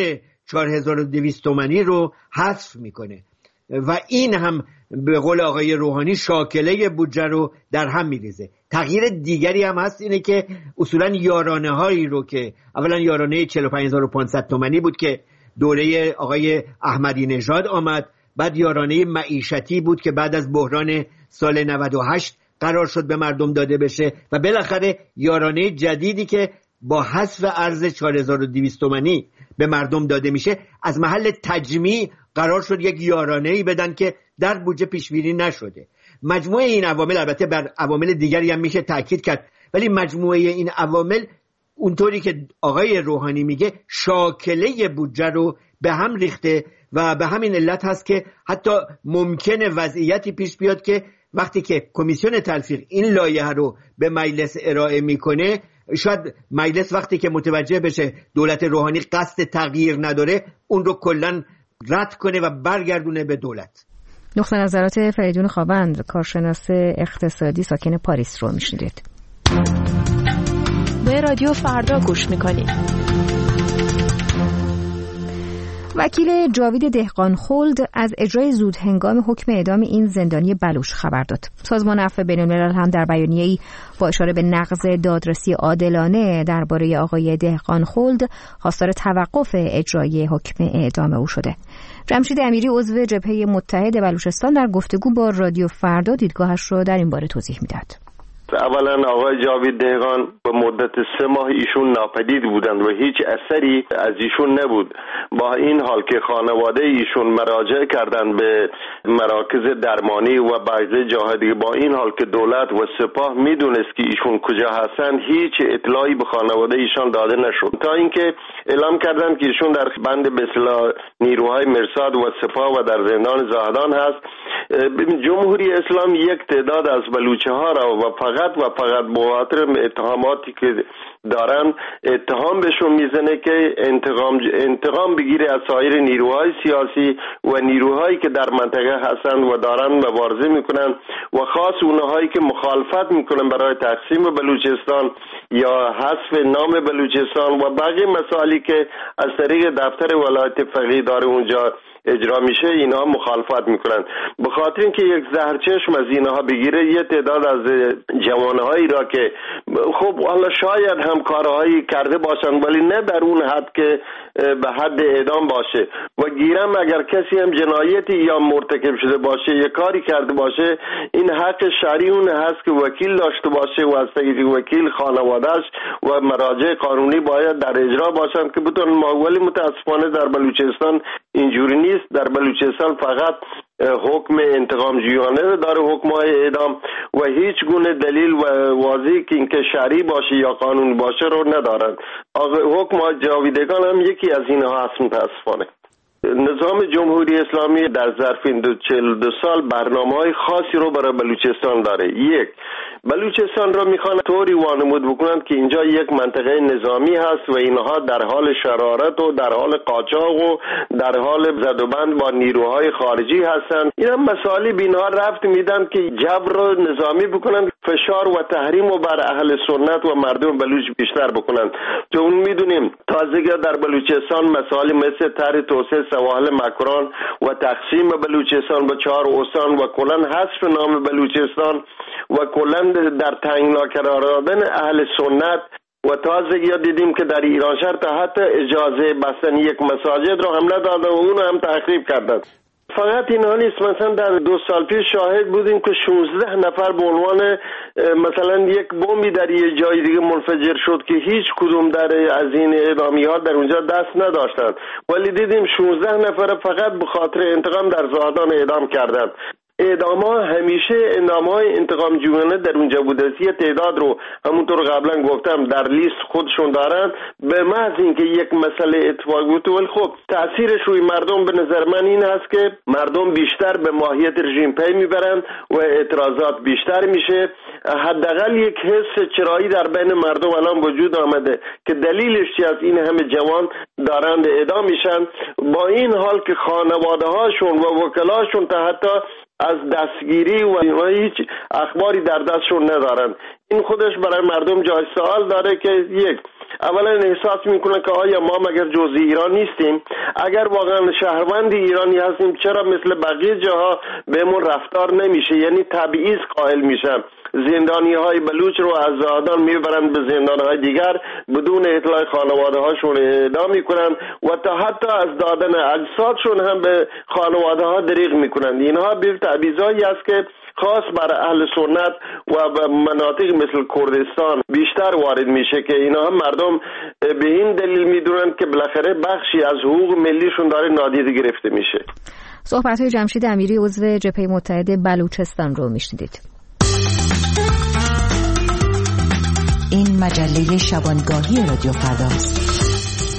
4200 تومانی رو حذف میکنه و این هم به قول آقای روحانی شاکله بودجه رو در هم میریزه. تغییر دیگری هم هست اینه که اصولا یارانه هایی رو که اولا یارانه 45500 تومانی بود که دوره آقای احمدی نژاد آمد، بعد یارانه معیشتی بود که بعد از بحران سال 98 قرار شد به مردم داده بشه و بالاخره یارانه جدیدی که با حذف ارز 4200 تومانی به مردم داده میشه، از محل تجمیع قرار شد یک یارانه‌ای بدن که در بودجه پیش بینی نشده. مجموعه این عوامل، البته بر عوامل دیگری هم میشه تاکید کرد، ولی مجموعه این عوامل اونطوری که آقای روحانی میگه شاکله بودجه رو به هم ریخته و به همین علت هست که حتی ممکنه وضعیتی پیش بیاد که وقتی که کمیسیون تلفیق این لایحه رو به مجلس ارائه میکنه، شاید مجلس وقتی که متوجه بشه دولت روحانی قصد تغییر نداره اون رو کلن رد کنه و برگردونه به دولت. نقطه نظرات فریدون خوابند، کارشناس اقتصادی ساکن پاریس رو میشنیدید. به رادیو فردا گوش میکنید. وکیل جاوید دهقانخلد از اجرای زودهنگام حکم اعدام این زندانی بلوچ خبر داد. سازمان عفو بین‌الملل هم در بیانیه‌ای با اشاره به نقض دادرسی عادلانه درباره آقای دهقانخلد خواستار توقف اجرای حکم اعدام او شده. جمشید امیری عضو جبهه متحد بلوچستان در گفتگو با رادیو فردا دیدگاهش را در این باره توضیح می‌داد. اولا آقای جاوید دهقان به مدت 3 ماه ایشون ناپدید بودند و هیچ اثری از ایشون نبود. با این حال که خانواده ایشون مراجعه کردند به مراکز درمانی و بعضی جاهای دیگه، با این حال که دولت و سپاه میدونست که ایشون کجا هستند، هیچ اطلاعی به خانواده ایشان داده نشد، تا اینکه اعلام کردند که ایشون در بند به اصطلاح نیروهای مرصاد و سپاه و در زندان زاهدان هست. جمهوری اسلامی یک تعداد از بلوچه ها را و فقط به خاطر اتهاماتی که دارن اتهام بهشون میزنه که انتقام بگیره از سایر نیروهای سیاسی و نیروهایی که در منطقه هستند و دارن مبارزه میکنن و خاص اونهایی که مخالفت میکنن برای تقسیم بلوچستان یا حذف نام بلوچستان و باقی مسائلی که از طریق دفتر ولایت فقیه داره اونجا اجرا میشه، اینها مخالفت میکنن. به خاطر اینکه یک زهرچشم از اینها بگیره، یه تعداد از جوانهایی را که خب حالا شاید هم کارهایی کرده باشن ولی نه در اون حد که به حد اعدام باشه و گیرم اگر کسی هم جنایتی یا مرتکب شده باشه یا کاری کرده باشه، این حق شرعی اون هست که وکیل داشته باشه و از طریق وکیل خانواده‌اش و مراجع قانونی باید در اجرا باشن که بتونن. ولی متاسفانه در بلوچستان اینجوری نیست. در بلوچستان فقط حکم انتقام جویانه داره، حکم‌های اعدام، و هیچ گونه دلیل و واضحی که اینکه شرعی باشه یا قانونی باشه رو ندارن. حکم جاویدگان هم یکی از اینها هست متاسفانه. نظام جمهوری اسلامی در ظرف 42 سال برنامه‌های خاصی رو برای بلوچستان داره. یک، بلوچستان رو میخوان طوری وانمود بکنند که اینجا یک منطقه نظامی هست و اینها در حال شرارت و در حال قاچاق و در حال زدوبند با نیروهای خارجی هستند. اینا مسائلی به اینها رفت میدن که جبر رو نظامی بکنند، فشار و تحریم رو بر اهل سنت و مردم بلوچ بیشتر بکنند. چون میدونیم تازگی در بلوچستان مسائلی مثل طرح توسعه سواحل مکران و تقسیم بلوچستان به 4 استان و کلاً حذف نام بلوچستان و کلاً در تنگنا قرار دادن اهل سنت و تازگی دیدیم که در ایران شهر تا حتی اجازه بستن یک مساجد رو هم ندادن و اون هم تخریب کردن. فقط اینها نیست، مثلا در 2 سال پیش شاهد بودیم که 16 نفر به عنوان مثلا یک بمبی در یه جای دیگه منفجر شد که هیچ کدوم از این اعدامیات در اونجا دست نداشتند، ولی دیدیم 16 نفر فقط به خاطر انتقام در زاهدان اعدام کردند. اعدام‌ها همیشه اعدام‌های انتقام جویانه در اونجا بوده. یه تعداد رو همونطور قبلا گفتم در لیست خودشون دارن، به محض اینکه یک مسئله اتفاق بیفته. ولی خب تأثیرش روی مردم به نظر من این هست که مردم بیشتر به ماهیت رژیم پی میبرن و اعتراضات بیشتر میشه. حداقل یک حس چرایی در بین مردم الان وجود آمده که دلیلش چی است؟ این همه جوان دارند اعدام میشن، با این حال که خانواده‌هاشون و وکلاشون تا حتی از دستگیری و هیچ اخباری در دستشون ندارن. این خودش برای مردم جای سوال داره که یک، اولا احساس میکنه که آیا ما مگر جزء ایران نیستیم؟ اگر واقعا شهروند ایرانی هستیم چرا مثل بقیه جاها بهمون رفتار نمیشه؟ یعنی تبعیض قائل میشن. زندانی های بلوچ رو از زاهدان میبرند به زندان های دیگر بدون اطلاع خانواده هاشون اعدام میکنن و تا حتی از دادن اجسادشون هم به خانواده ها دریغ میکنن. اینها به تبعیضایی است که خاص بر اهل سنت و به مناطق مثل کردستان بیشتر وارد میشه که اینها هم مردم به این دلیل میدونن که بالاخره بخشی از حقوق ملیشون داره نادیده گرفته میشه. صحبت های جمشید امیری عضو جبهه متحد بلوچستان رو میشنیدید. این مجله شبانگاهی رادیو فرداست.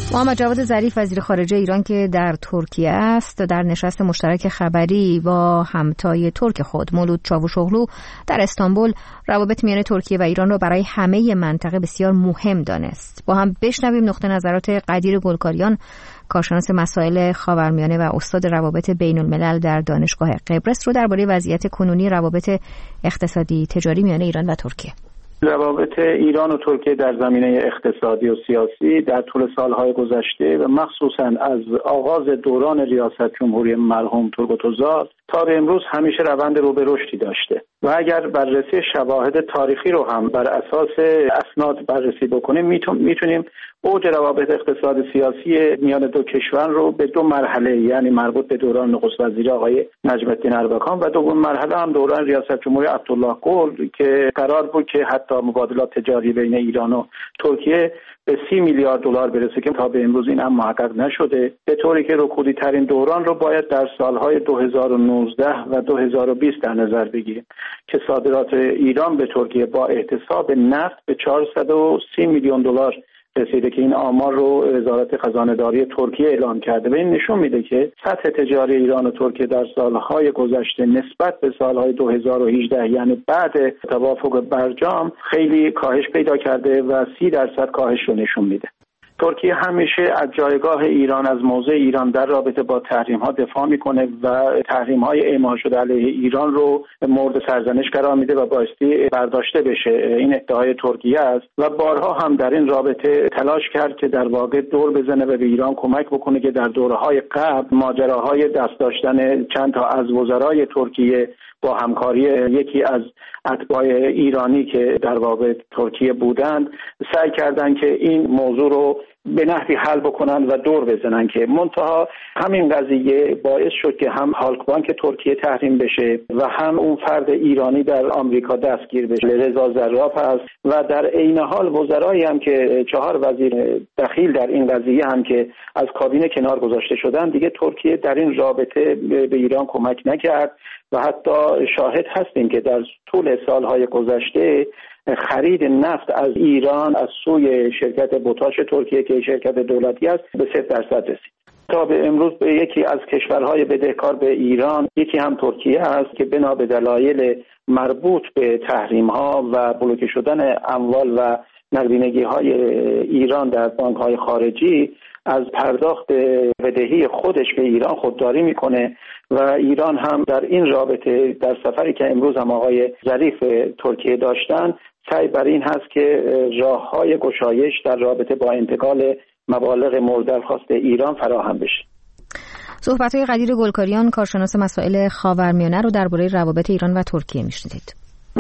محمد جواد ظریف وزیر خارجه ایران که در ترکیه است در نشست مشترک خبری با همتای ترک خود مولود چاوشوغلو در استانبول روابط میان ترکیه و ایران را برای همه منطقه بسیار مهم دانست. با هم بشنویم نقطه نظرات قدیر گلکاریان، کارشناس مسائل خاورمیانه و استاد روابط بین الملل در دانشگاه قبرس رو درباره وضعیت کنونی روابط اقتصادی تجاری میان ایران و ترکیه. روابط ایران و ترکیه در زمینه اقتصادی و سیاسی در طول سالهای گذشته و مخصوصاً از آغاز دوران ریاست جمهوری مرحوم تورگوتوزاد تا به امروز همیشه روند رو به رشدی داشته و اگر بررسی شواهد تاریخی رو هم بر اساس اسناد بررسی بکنیم میتونیم اوج روابط اقتصاد سیاسی میان دو کشور رو به دو مرحله، یعنی مربوط به دوران نخست وزیر آقای نجم الدین اربکان و دوم مرحله هم دوران ریاست جمهوری عبدالله گل که قرار بود که حتی مبادلات تجاری بین ایران و ترکیه به 30 میلیارد دلار برسه که تا به امروز این هم محقق نشده، به طوری که رکودی ترین دوران رو باید در سالهای 2019 و 2020 در نظر بگیریم که صادرات ایران به ترکیه با احتساب نفت به 430 میلیون دلار رسیده که این آمار رو وزارت خزانه‌داری ترکیه اعلام کرده و این نشون میده که سطح تجاری ایران و ترکیه در سالهای گذشته نسبت به سالهای 2018 یعنی بعد توافق برجام خیلی کاهش پیدا کرده و 30% کاهش رو نشون میده. ترکیه همیشه از جایگاه ایران، از موضع ایران در رابطه با تحریم‌ها دفاع میکنه و تحریم‌های اعمال شده علیه ایران رو مورد سرزنش قرار میده و بایستی برداشته بشه. این ادعای ترکیه است و بارها هم در این رابطه تلاش کرد که در واقع دور بزنه و به ایران کمک بکنه که در دوره‌های قبل ماجراهای دست داشتن چند تا از وزرای ترکیه با همکاری یکی از اتباع ایرانی که در واقع ترکیه بودند سعی کردند که این موضوع رو به نحوی حل بکنن و دور بزنن که منتها همین قضیه باعث شد که هم هالک ترکیه تحریم بشه و هم اون فرد ایرانی در آمریکا دستگیر بشه، رضا زراف است و در عین حال وزرایی هم که 4 وزیر دخیل در این قضیه هم که از کابینه کنار گذاشته شدن، دیگه ترکیه در این رابطه به ایران کمک نکرد و حتی شاهد هستیم که در طول سالهای گذشته خرید نفت از ایران از سوی شرکت بوتاش ترکیه که شرکت دولتی است به 0% رسید. تا به امروز به یکی از کشورهای بدهکار به ایران یکی هم ترکیه است که بنا به دلایل مربوط به تحریم‌ها و بلوکه شدن اموال و نقدینگی‌های ایران در بانک‌های خارجی از پرداخت بدهی خودش به ایران خودداری میکنه و ایران هم در این رابطه در سفری که امروز هم آقای ظریف ترکیه داشتن سعی بر این هست که راه‌های گشایش در رابطه با انتقال مبالغ مورد درخواست ایران فراهم بشه. صحبت‌های قدیر گلکاریان، کارشناس مسائل خاورمیانه رو درباره روابط ایران و ترکیه میشنیدید.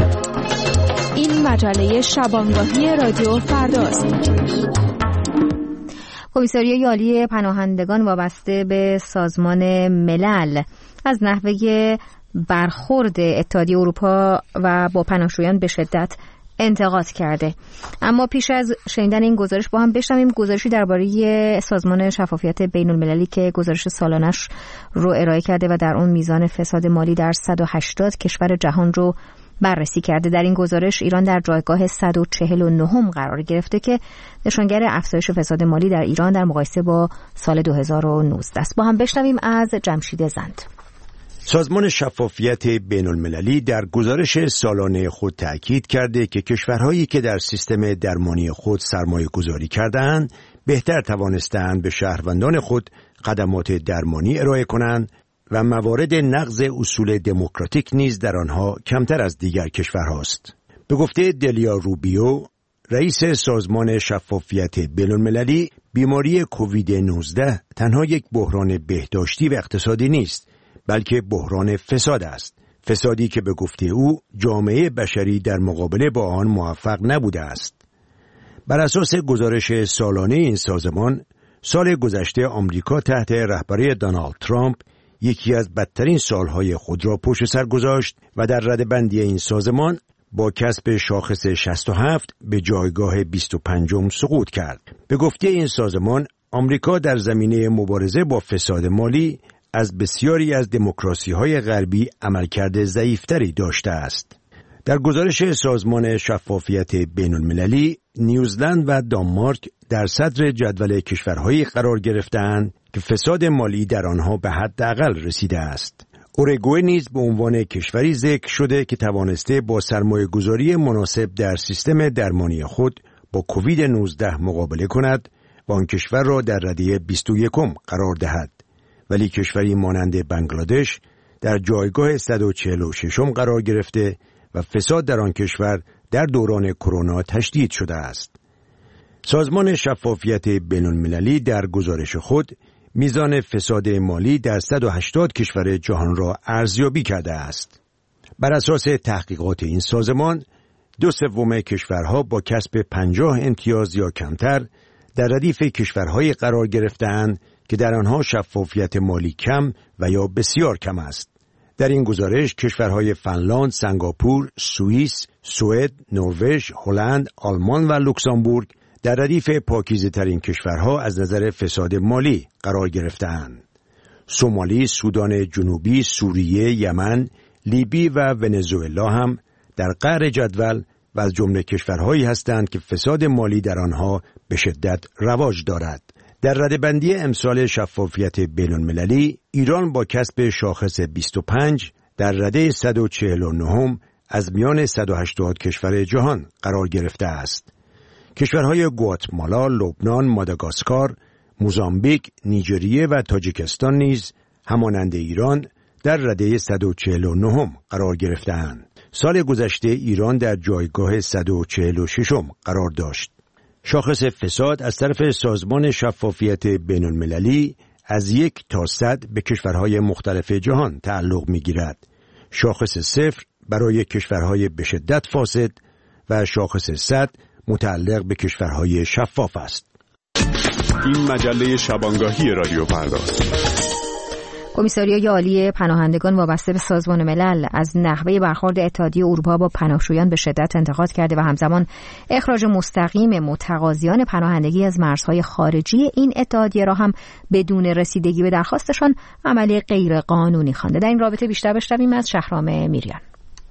این مجله شبانگاهی رادیو فرداست. کمیساریای عالی پناهندگان وابسته به سازمان ملل از نحوه برخورد اتحادیه اروپا و با پناهجویان به شدت انتقاد کرده. اما پیش از شنیدن این گزارش با هم بشنویم گزارشی درباره سازمان شفافیت بین المللی که گزارش سالانش رو ارائه کرده و در اون میزان فساد مالی در 180 کشور جهان رو بررسی کرده. در این گزارش ایران در جایگاه 149 قرار گرفته که نشانگر افزایش فساد مالی در ایران در مقایسه با سال 2019 است. با هم بشنویم از جمشید زند. سازمان شفافیت بین المللی در گزارش سالانه خود تأکید کرده که کشورهایی که در سیستم درمانی خود سرمایه گذاری کردند بهتر توانستند به شهروندان خود خدمات درمانی ارائه کنند و موارد نقض اصول دموکراتیک نیز در آنها کمتر از دیگر کشورهاست. به گفته دلیا روبیو، رئیس سازمان شفافیت بین المللی، بیماری کووید 19 تنها یک بحران بهداشتی و اقتصادی نیست، بلکه بحران فساد است. فسادی که به گفته او جامعه بشری در مقابله با آن موفق نبوده است. بر اساس گزارش سالانه این سازمان، سال گذشته آمریکا تحت رهبری دونالد ترامپ یکی از بدترین سالهای خود را پشت سر گذاشت و در رده‌بندی این سازمان با کسب شاخص 67 به جایگاه 25 سقوط کرد. به گفته این سازمان، آمریکا در زمینه مبارزه با فساد مالی از بسیاری از دموکراسی‌های غربی عملکرد ضعیف‌تری داشته است. در گزارش سازمان شفافیت بین‌المللی، نیوزلند و دانمارک در صدر جدول کشورهایی قرار گرفته‌اند که فساد مالی در آنها به حداقل رسیده است. اوروگوئه نیز به عنوان کشوری ذکر شده که توانسته با سرمایه‌گذاری مناسب در سیستم درمانی خود با کووید 19 مقابله کند و آن کشور را در رده 21 قرار دهد، ولی کشوری مانند بنگلادش در جایگاه 146 قرار گرفته و فساد در آن کشور در دوران کرونا تشدید شده است. سازمان شفافیت بین‌المللی در گزارش خود میزان فساد مالی در 180 کشور جهان را ارزیابی کرده است. بر اساس تحقیقات این سازمان، 2/3 کشورها با کسب 50 امتیاز یا کمتر در ردیف کشورهای قرار گرفته‌اند که در آنها شفافیت مالی کم و یا بسیار کم است. در این گزارش کشورهای فنلاند، سنگاپور، سوئیس، سوئد، نروژ، هلند، آلمان و لوکزامبورگ در ردیف پاکیزه‌ترین کشورها از نظر فساد مالی قرار گرفته‌اند. سومالی، سودان جنوبی، سوریه، یمن، لیبی و ونزوئلا هم در قعر جدول و از جمله کشورهایی هستند که فساد مالی در آنها به شدت رواج دارد. در رده‌بندی امسال شفافیت بین‌المللی، ایران با کسب شاخص 25 در رده 149 از میان 180 کشور جهان قرار گرفته است. کشورهای گواتمالا، لبنان، ماداگاسکار، موزامبیک، نیجریه و تاجیکستان نیز همانند ایران در رده 149 قرار گرفته‌اند. سال گذشته ایران در جایگاه 146 قرار داشت. شاخص فساد از طرف سازمان شفافیت بین‌المللی از 1 تا 100 به کشورهای مختلف جهان تعلق می‌گیرد. شاخص 0 برای کشورهای به شدت فاسد و شاخص 100 متعلق به کشورهای شفاف است. این مجله شبانگاهی رادیو فرداست. کمیساریای عالی پناهندگان وابسته به سازمان ملل از نحوه برخورد اتحادیه اروپا با پناهجویان به شدت انتقاد کرده و همزمان اخراج مستقیم متقاضیان پناهندگی از مرزهای خارجی این اتحادیه را هم بدون رسیدگی به درخواستشان عملی غیر قانونی خوانده. در این رابطه بیشتر بشنویم از شهرام میریان.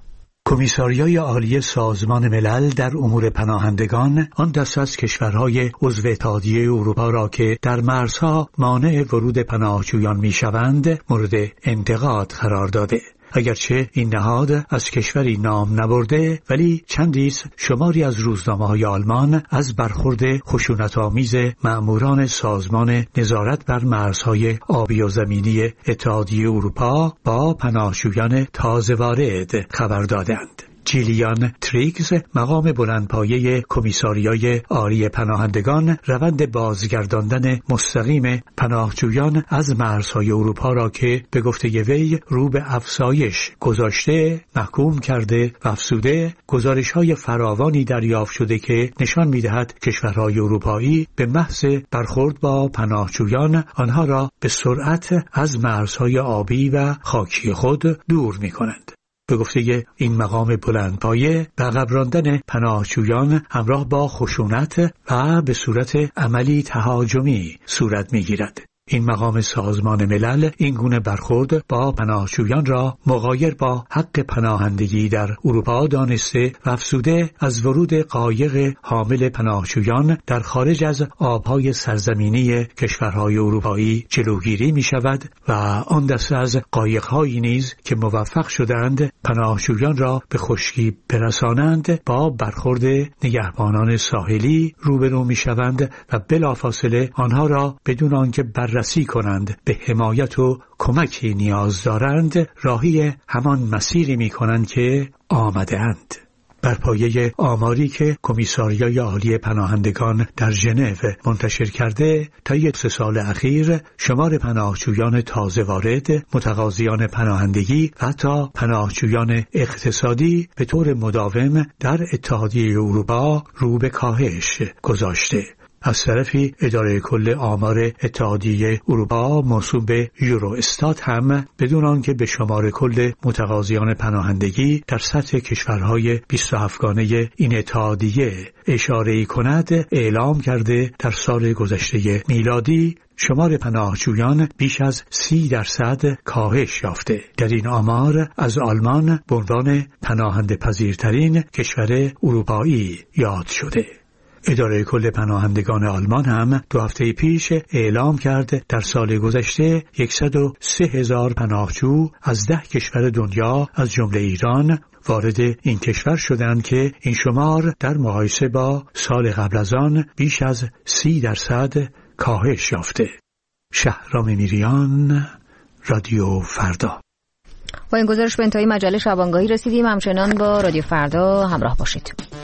کمیساریای عالی سازمان ملل در امور پناهندگان آن دسته از کشورهای عضو اتحادیه اروپا را که در مرزها مانع ورود پناهجویان میشوند مورد انتقاد قرار داده. اگرچه این نهاد از کشوری نام نبرده، ولی چندیز شماری از روزنامه‌های آلمان از برخورد خشونت‌آمیز مأموران سازمان نظارت بر مرزهای آبی و زمینی اتحادیه اروپا با پناهجویان تازه وارد خبر دادند. جیلیان تریگز، مقام بلندپایه کمیساریای عالی پناهندگان، روند بازگرداندن مستقیم پناهجویان از مرزهای اروپا را که به گفته وی رو به افزایش گذاشته محکوم کرده و افزوده گزارش‌های فراوانی دریافت شده که نشان می‌دهد کشورهای اروپایی به محض برخورد با پناهجویان آنها را به سرعت از مرزهای آبی و خاکی خود دور می‌کنند. به گفته این مقام بلندپایه، به عقب راندن پناهجویان همراه با خشونت و به صورت عملی تهاجمی صورت می‌گیرد. این مقام سازمان ملل این گونه برخورد با پناهجویان را مغایر با حق پناهندگی در اروپا دانسته و افزوده از ورود قایق حامل پناهجویان در خارج از آبهای سرزمینی کشورهای اروپایی جلوگیری می شود و آن دسته از قایق‌هایی نیز که موفق شدند پناهجویان را به خشکی برسانند با برخورد نگهبانان ساحلی روبرو می شوند و بلافاصله آنها را بدون آنکه بررسی کنند به حمایت و کمکی نیاز دارند راهی همان مسیری می کنند که آمده‌اند. بر پایه آماری که کمیساریای عالی پناهندگان در ژنو منتشر کرده، طی 3 سال اخیر شمار پناهجویان تازه وارد، متقاضیان پناهندگی و حتی پناهجویان اقتصادی به طور مداوم در اتحادیه اروپا رو به کاهش گذاشته. از طرفی اداره کل آمار اتحادیه اروپا موسوم به یوروستات هم بدون آنکه به شمار کل متقاضیان پناهندگی در سطح کشورهای 27گانه این اتحادیه اشاره‌ای کند اعلام کرده در سال گذشته میلادی شمار پناهجویان بیش از 30% کاهش یافته. در این آمار از آلمان به عنوان پناهنده پذیرترین کشور اروپایی یاد شده. اداره کل پناهندگان آلمان هم 2 هفته پیش اعلام کرد در سال گذشته 103,000 پناهجو از 10 کشور دنیا از جمله ایران وارد این کشور شدند که این شمار در مقایسه با سال قبل از آن بیش از 30% کاهش یافته. شهرام میریان، رادیو فردا. با این گزارش به انتهای مجله شبانگاهی رسیدیم. همچنان با رادیو فردا همراه باشید.